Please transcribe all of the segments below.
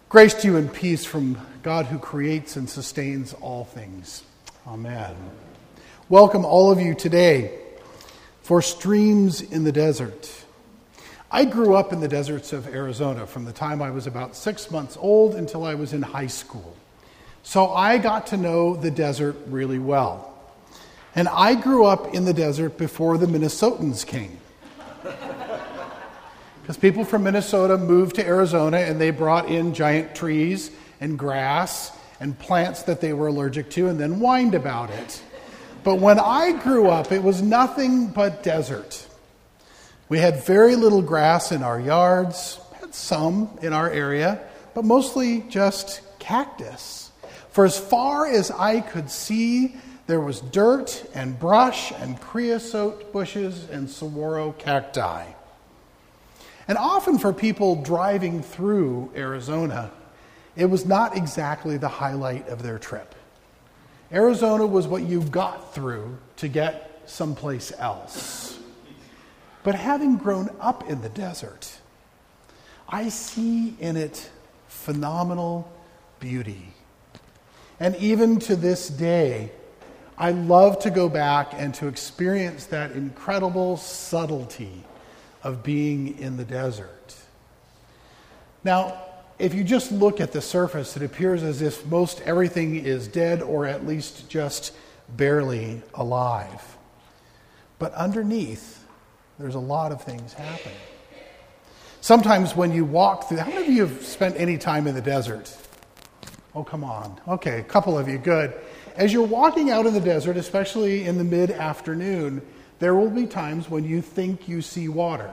Grace to you and peace from God who creates and sustains all things. Amen. Welcome all of you today for Streams in the Desert. I grew up in the deserts of Arizona from the time I was about 6 months old until I was in high school. So I got to know the desert really well. And I grew up in the desert before the Minnesotans came. Because people from Minnesota moved to Arizona and they brought in giant trees and grass and plants that they were allergic to and then whined about it. But when I grew up, it was nothing but desert. We had very little grass in our yards, had some in our area, but mostly just cactus. For as far as I could see, there was dirt and brush and creosote bushes and saguaro cacti. And often for people driving through Arizona, it was not exactly the highlight of their trip. Arizona was what you got through to get someplace else. But having grown up in the desert, I see in it phenomenal beauty. And even to this day, I love to go back and to experience that incredible subtlety of being in the desert. Now, if you just look at the surface, it appears as if most everything is dead or at least just barely alive. But underneath, there's a lot of things happening. Sometimes when you walk through, how many of you have spent any time in the desert? Oh, come on. Okay, a couple of you, good. As you're walking out in the desert, especially in the mid-afternoon, there will be times when you think you see water.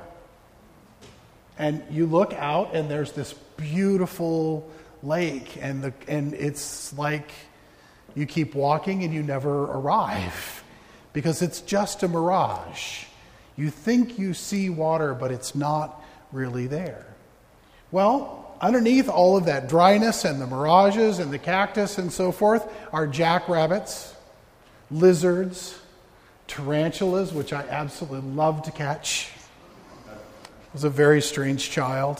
And you look out and there's this beautiful lake and it's like you keep walking and you never arrive because it's just a mirage. You think you see water, but it's not really there. Well, underneath all of that dryness and the mirages and the cactus and so forth are jackrabbits, lizards, tarantulas, which I absolutely love to catch. I was a very strange child.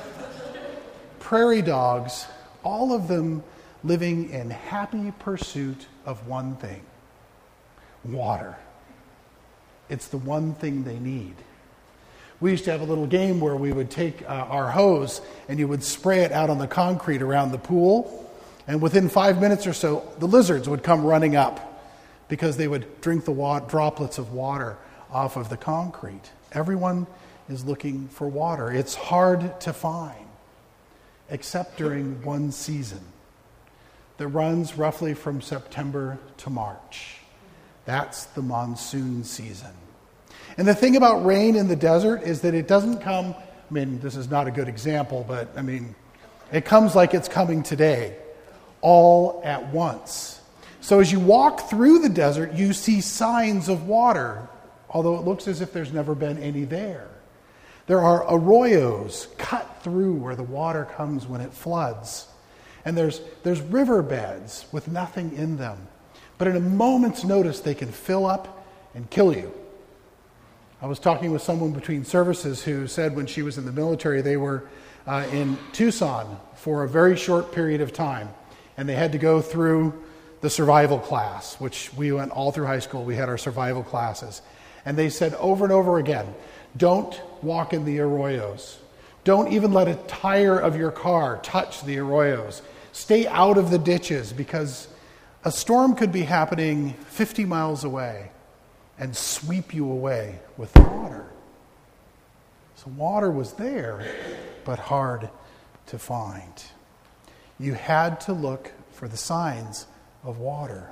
Prairie dogs, all of them living in happy pursuit of one thing: water. It's the one thing they need. We used to have a little game where we would take our hose and you would spray it out on the concrete around the pool, and within 5 minutes or so, the lizards would come running up because they would drink the droplets of water off of the concrete. Everyone is looking for water. It's hard to find, except during one season that runs roughly from September to March. That's the monsoon season. And the thing about rain in the desert is that it doesn't come, this is not a good example, but it comes like it's coming today, all at once. So as you walk through the desert, you see signs of water, although it looks as if there's never been any there. There are arroyos cut through where the water comes when it floods. And there's riverbeds with nothing in them. But in a moment's notice, they can fill up and kill you. I was talking with someone between services who said when she was in the military, they were in Tucson for a very short period of time. And they had to go through the survival class, which we went all through high school. We had our survival classes. And they said over and over again, don't walk in the arroyos. Don't even let a tire of your car touch the arroyos. Stay out of the ditches because a storm could be happening 50 miles away and sweep you away with the water. So water was there, but hard to find. You had to look for the signs of water.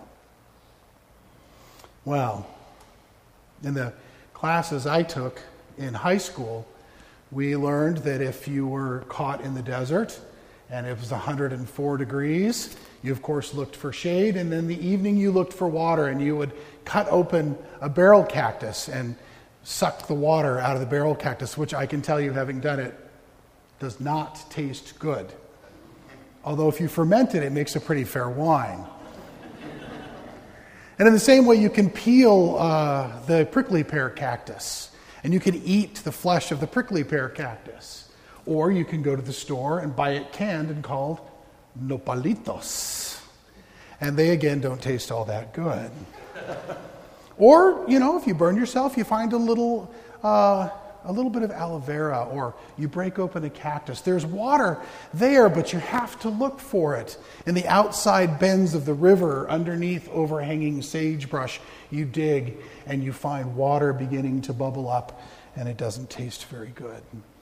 Well, in the classes I took in high school, we learned that if you were caught in the desert and it was 104 degrees, you of course looked for shade, and in the evening you looked for water, and you would cut open a barrel cactus and suck the water out of the barrel cactus, which I can tell you, having done it, does not taste good. Although if you ferment it, it makes a pretty fair wine. And in the same way, you can peel the prickly pear cactus, and you can eat the flesh of the prickly pear cactus. Or you can go to the store and buy it canned and called nopalitos. And they, again, don't taste all that good. Or, if you burn yourself, you find a little bit of aloe vera, or you break open a cactus. There's water there, but you have to look for it. In the outside bends of the river, underneath overhanging sagebrush, you dig and you find water beginning to bubble up, and it doesn't taste very good.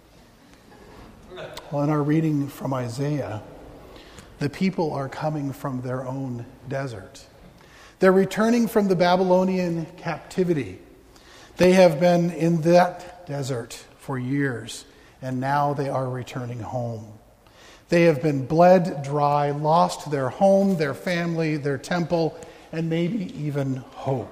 Well, in our reading from Isaiah, the people are coming from their own desert. They're returning from the Babylonian captivity. They have been in that desert for years, and now they are returning home. They have been bled dry, lost their home, their family, their temple, and maybe even hope.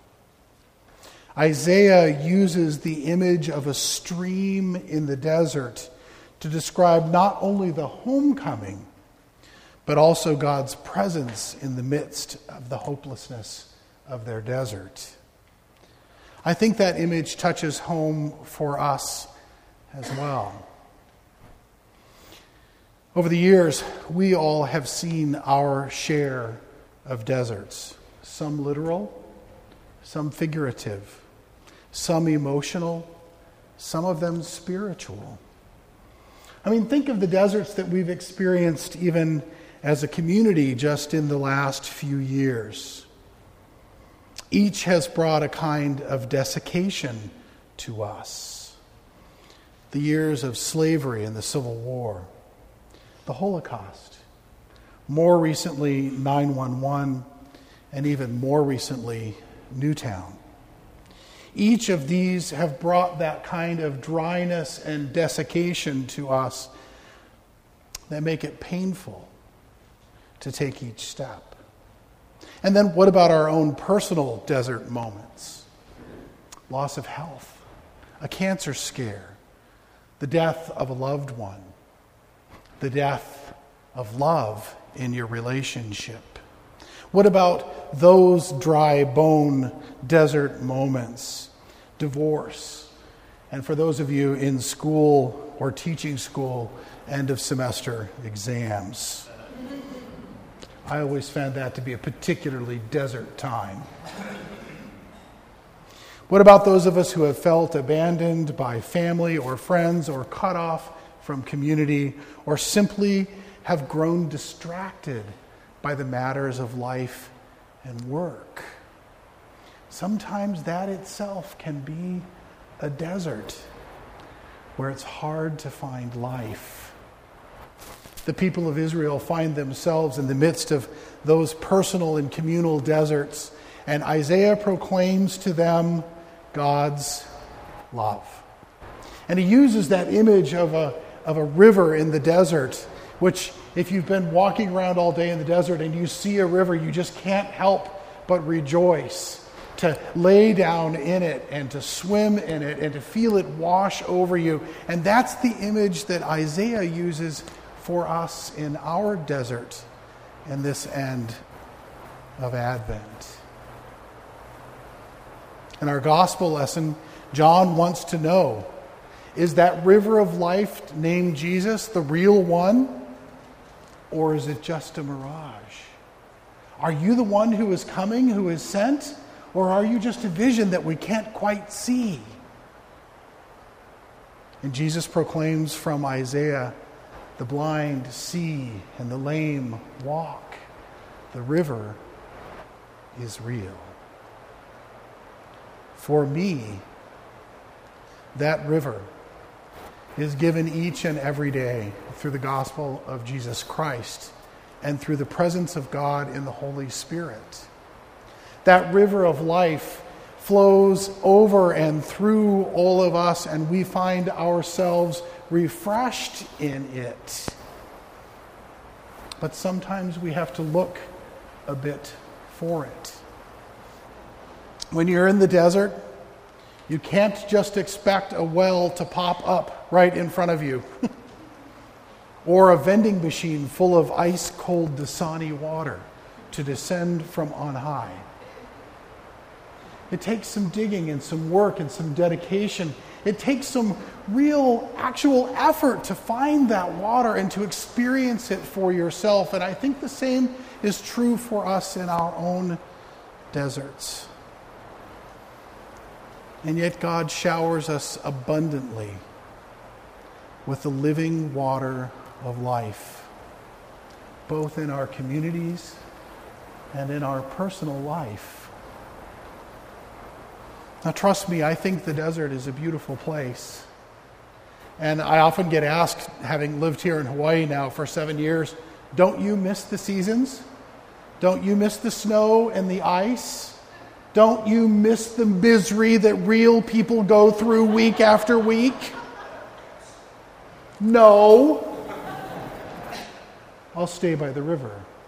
Isaiah uses the image of a stream in the desert to describe not only the homecoming, but also God's presence in the midst of the hopelessness of their desert. I think that image touches home for us as well. Over the years, we all have seen our share of deserts. Some literal, some figurative, some emotional, some of them spiritual. Think of the deserts that we've experienced even as a community just in the last few years. Each has brought a kind of desiccation to us. The years of slavery and the Civil War, the Holocaust, more recently 9/11, and even more recently Newtown. Each of these have brought that kind of dryness and desiccation to us that make it painful to take each step. And then what about our own personal desert moments? Loss of health, a cancer scare, the death of a loved one, the death of love in your relationship. What about those dry bone desert moments? Divorce. And for those of you in school or teaching school, end of semester exams. I always found that to be a particularly desert time. What about those of us who have felt abandoned by family or friends, or cut off from community, or simply have grown distracted by the matters of life and work? Sometimes that itself can be a desert where it's hard to find life. The people of Israel find themselves in the midst of those personal and communal deserts, and Isaiah proclaims to them God's love. And he uses that image of a river in the desert, which if you've been walking around all day in the desert and you see a river, you just can't help but rejoice, to lay down in it and to swim in it and to feel it wash over you. And that's the image that Isaiah uses for us in our desert in this end of Advent. In our gospel lesson, John wants to know, is that river of life named Jesus the real one? Or is it just a mirage? Are you the one who is coming, who is sent? Or are you just a vision that we can't quite see? And Jesus proclaims from Isaiah, the blind see and the lame walk. The river is real. For me, that river is given each and every day through the gospel of Jesus Christ and through the presence of God in the Holy Spirit. That river of life flows over and through all of us, and we find ourselves refreshed in it. But sometimes we have to look a bit for it. When you're in the desert, you can't just expect a well to pop up right in front of you or a vending machine full of ice-cold Dasani water to descend from on high. It takes some digging and some work and some dedication It takes some real, actual effort to find that water and to experience it for yourself. And I think the same is true for us in our own deserts. And yet God showers us abundantly with the living water of life, both in our communities and in our personal life. Now, trust me, I think the desert is a beautiful place. And I often get asked, having lived here in Hawaii now for 7 years, don't you miss the seasons? Don't you miss the snow and the ice? Don't you miss the misery that real people go through week after week? No. I'll stay by the river.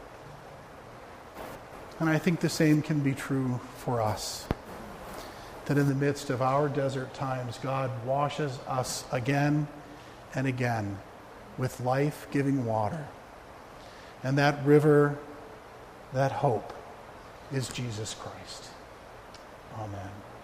And I think the same can be true for us. That in the midst of our desert times, God washes us again and again with life-giving water. And that river, that hope, is Jesus Christ. Amen.